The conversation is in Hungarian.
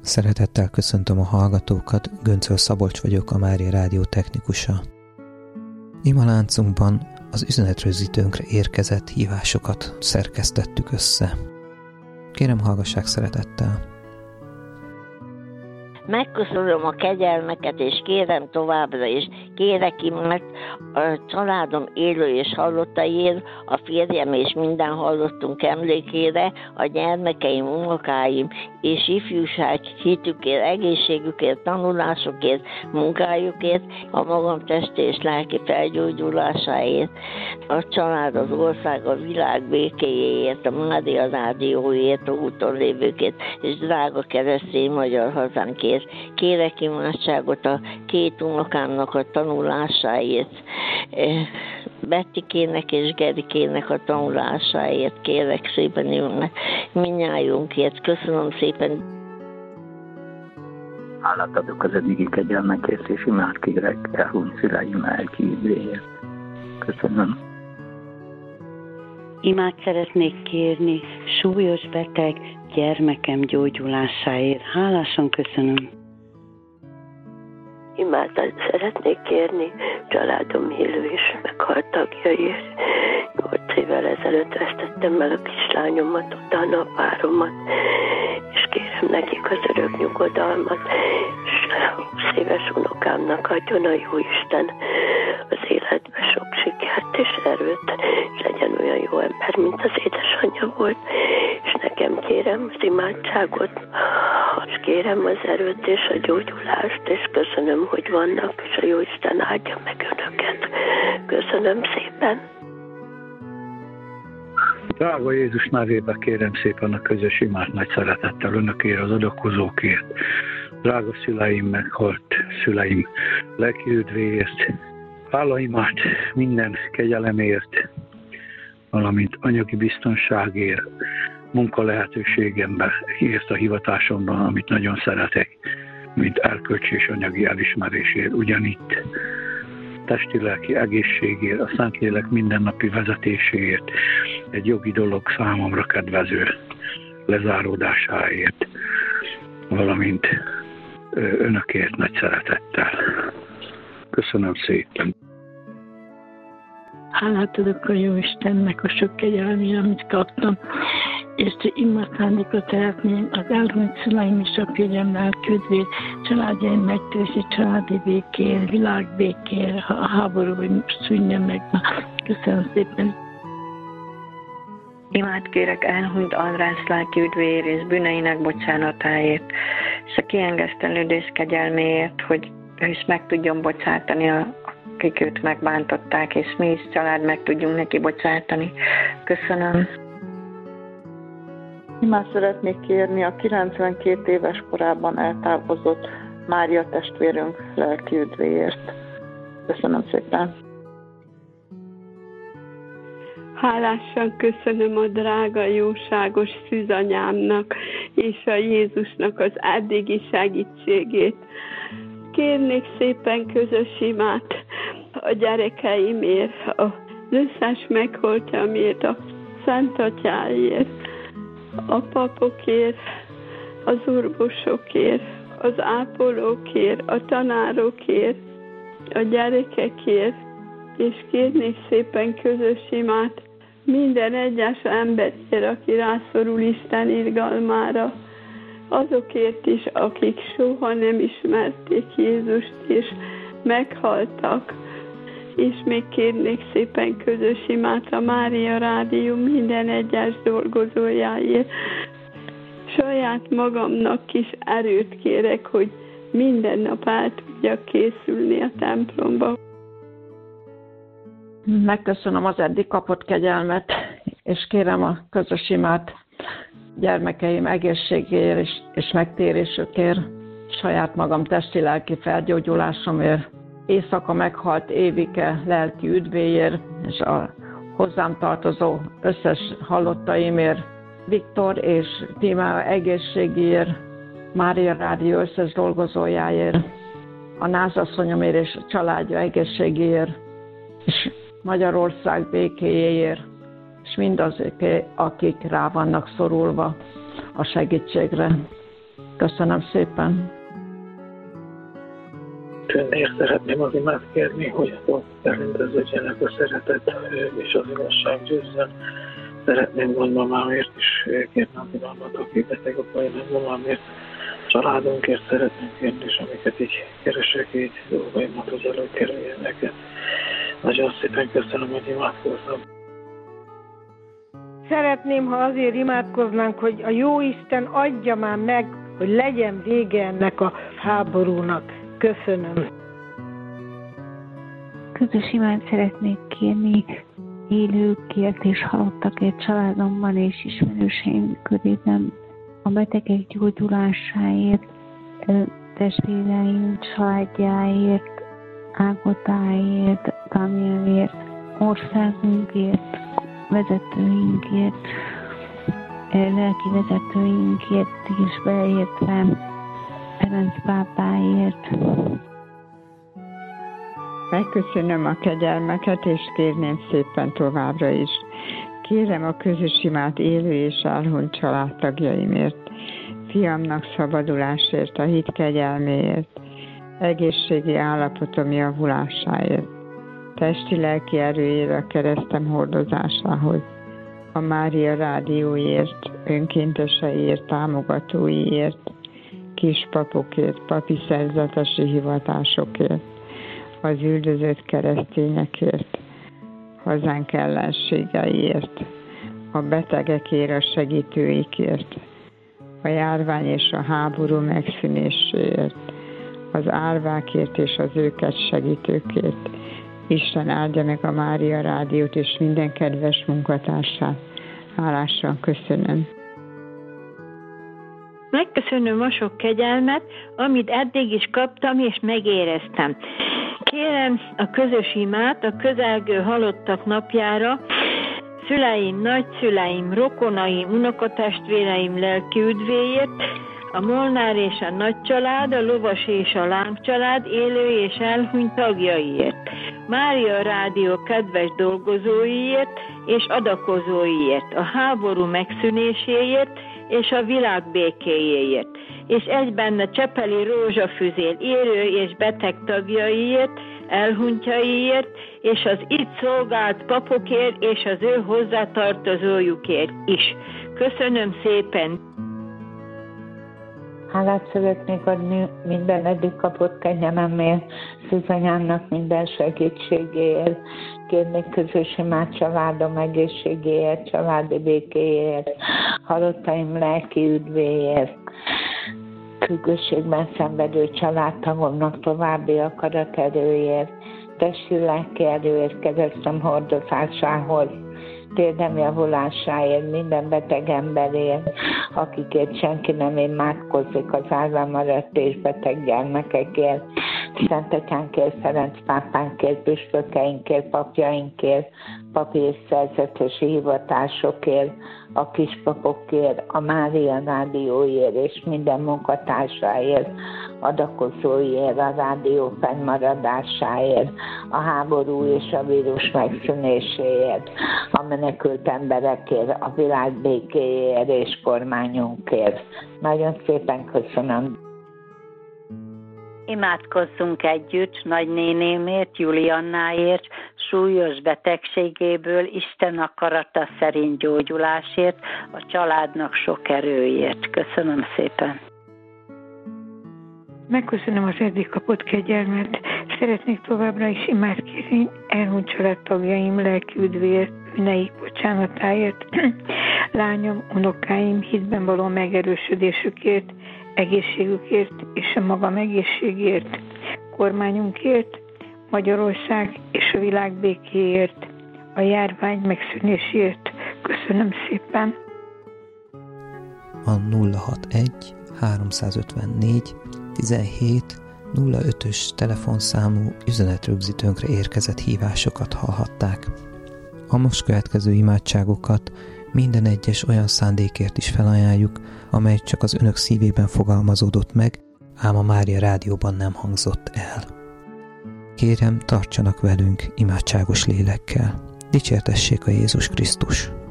Szeretettel köszöntöm a hallgatókat, Göncöl Szabolcs vagyok, a Mária Rádió technikusa. Imaláncunkban az üzenetrögzítőnkre érkezett hívásokat szerkesztettük össze. Kérem, hallgassák szeretettel! Megköszönöm a kegyelmeket, és kérem továbbra is, kérek imát a családom élő és halottaiért, a férjem és minden halottunk emlékére, a gyermekeim, unokáim és ifjúság hitükért, egészségükért, tanulásukért, munkájukért, a magam testi és lelki felgyógyulásáért, a család, az ország, a világ békéjéért, a Mária Rádióért, a úton lévőkért, és drága keresztény magyar hazánkért. Kérek imádságot a két unokámnak a tanulásáért, Bettikének és Gerikének a tanulásáért, kérek szépen mindnyájunkért. Köszönöm szépen. Hálát adok az eddigi kegyelmekért, és imád kérek elhunyt szüleim elkívüléért. Köszönöm. Imát szeretnék kérni súlyos beteg gyermekem gyógyulásáért. Hálásan köszönöm. Imádát szeretnék kérni családom élő és meghalt tagjaiért. 8 évvel ezelőtt vesztettem el a kislányomat, utána a páromat, és kérem nekik az örök nyugodalmat, és a 20 éves unokámnak adjon a Jóisten az életbe sok sikert és erőt, és legyen olyan jó ember, mint az édesanyja volt, és nekem kérem az imádságot, és kérem az erőt és a gyógyulást, és köszönöm, hogy vannak, és a Jóisten áldja meg önöket. Köszönöm szépen! Drága Jézus nevében kérem szépen a közös imát nagy szeretettel önökért, az adakozókért, drága szüleim, meghalt szüleim lelki üdvéért, hálaimát minden kegyelemért, valamint anyagi biztonságért, munka lehetőségemért, a hivatásomban, amit nagyon szeretek, mint erkölcsi és anyagi elismerésért, ugyanitt testi-lelki egészségért, a Szentlélek mindennapi vezetéséért, egy jogi dolog számomra kedvező lezáródásáért, valamint önökért nagy szeretettel. Köszönöm szépen! Hálát adok a Jóistennek a sok kegyelmére, amit kaptam, és imaszándékot szeretném az elhunyt szüleim és a férjem lelküdvét, családjaim megtérési családi békér, világbékér, a háború szűnjön meg. Köszönöm szépen! Imát kérek elhunyt András lelki üdvéért és bűneinek bocsánatáért, és a kiengesztelődés kegyelméért, hogy ő is meg tudjon bocsátani, akik őt megbántották, és mi is család meg tudjunk neki bocsátani. Köszönöm. Imát szeretnék kérni a 92 éves korában eltávozott Mária testvérünk lelki üdvéért. Köszönöm szépen. Hálásan köszönöm a drága, jóságos szűzanyámnak és a Jézusnak az eddigi segítségét. Kérnék szépen közös imát a gyerekeimért, az összes megholtjamért, a Szent Atyáért, a papokért, az orvosokért, az ápolókért, a tanárokért, a gyerekekért, és kérnék szépen közös imát minden egyes emberért, aki rászorul Isten irgalmára, azokért is, akik soha nem ismerték Jézust, és meghaltak. És még kérnék szépen közös imát a Mária Rádió minden egyes dolgozójáért. Saját magamnak is erőt kérek, hogy minden nap el tudjak készülni a templomba. Megköszönöm az eddig kapott kegyelmet, és kérem a közös imát gyermekeim egészségéért és megtérésükért, saját magam testi-lelki felgyógyulásomért, éjszaka meghalt Évike lelki üdvéért, és a hozzám tartozó összes halottaimért, Viktor és Tímea egészségéért, Mária Rádió összes dolgozójáért, a názasszonyomért és a családja egészségéért, és Magyarország békéjéért, és mindazok, akik rá vannak szorulva a segítségre. Köszönöm szépen. Önnél szeretném az imát kérni, hogy a elrendeződjenek a szeretet és az igazság győzzen. Szeretném nagymamámért is kérni az imámat, aki beteg a baj nagymamámért. Családunkért szeretném kérni, és amiket így keresek, így dolgaimat, hogy előkerüljenek. Nagyon szépen köszönöm, hogy imádkoztam. Szeretném, ha azért imádkoznánk, hogy a Jóisten adja már meg, hogy legyen vége ennek a háborúnak. Köszönöm. Közös imát szeretnék kérni élőkért és halottakért családomban és ismerőseim körében, a betegek gyógyulásáért, testvéreim családjáért, Ágotáért, Danielért, országunkért, vezetőinkért, lelki vezetőinkért és beleértve Ferenc pápáért. Megköszönöm a kegyelmeket, és kérném szépen továbbra is. Kérem a közös imát élő és elhunyt családtagjaimért, fiamnak szabadulásért, a hit kegyelméért, egészségi állapotom javulásáért, testi-lelki erőért a keresztem hordozásához, a Mária rádióért, önkénteseiért, támogatóiért, kispapokért, papi szerzetesi hivatásokért, az üldözött keresztényekért, hazánk ellenségeiért, a betegekért, a segítőikért, a járvány és a háború megszűnéséért, az árvákért és az őket segítőkért. Isten áldja meg a Mária rádiót és minden kedves munkatársát. Hálásan köszönöm. Megköszönöm a sok kegyelmet, amit eddig is kaptam és megéreztem. Kérem a közös imát a közelgő halottak napjára, szüleim, nagyszüleim, rokonaim, unokatestvéreim lelki üdvéért, a Molnár és a nagycsalád, a Lovas és a Láng család élő és elhunyt tagjaiért, Mária rádió kedves dolgozóiért és adakozóiért, a háború megszűnéséért és a világ békéjéért, és egyben a Csepeli Rózsafüzér élő és beteg tagjaiért, elhunytjaiért, és az itt szolgált papokért és az ő hozzátartozójukért is. Köszönöm szépen! Hálát szeretnék adni minden eddig kapott kegyelemért, Szűzanyámnak minden segítségéért, kérnék közös imát családom egészségéért, családi békéért, halottaim lelki üdvéért, függőségben szenvedő családtagomnak további akaraterőért, testi lelki erőért, keresztem hordozásához, térdem javulásáért, minden beteg emberért, akikért senki nem imádkozik, az állva maradt és beteg gyermekekért, Szentegyhánkért, Ferenc pápánkért, püspökeinkért, papjainkért, papi és szerzetesi hivatásokért, a kispapokért, a Mária rádióért és minden munkatársáért, adakozóiért, a rádió fennmaradásáért, a háború és a vírus megszűnéséért, a menekült emberekért, a világ békéjéért és kormányunkért. Nagyon szépen köszönöm. Imádkozzunk együtt nagynénémért, Juliannáért, súlyos betegségéből, Isten akarata szerint gyógyulásért, a családnak sok erőért. Köszönöm szépen. Megköszönöm az eddig kapott kegyelmet. Szeretnék továbbra is imát kérni elhunyt családtagjaim lelki üdvéért, bűneik bocsánatáért, lányom, unokáim hitben való megerősödésükért, egészségükért és a magam egészségért, kormányunkért, Magyarország és a világ békéért, a járvány megszűnéséért. Köszönöm szépen. A 061 354 17 05-ös telefonszámú üzenetrögzítőnkre érkezett hívásokat hallhatták. A most következő imádságokat minden egyes olyan szándékért is felajánljuk, amely csak az önök szívében fogalmazódott meg, ám a Mária rádióban nem hangzott el. Kérem, tartsanak velünk imádságos lélekkel. Dicsértessék a Jézus Krisztus!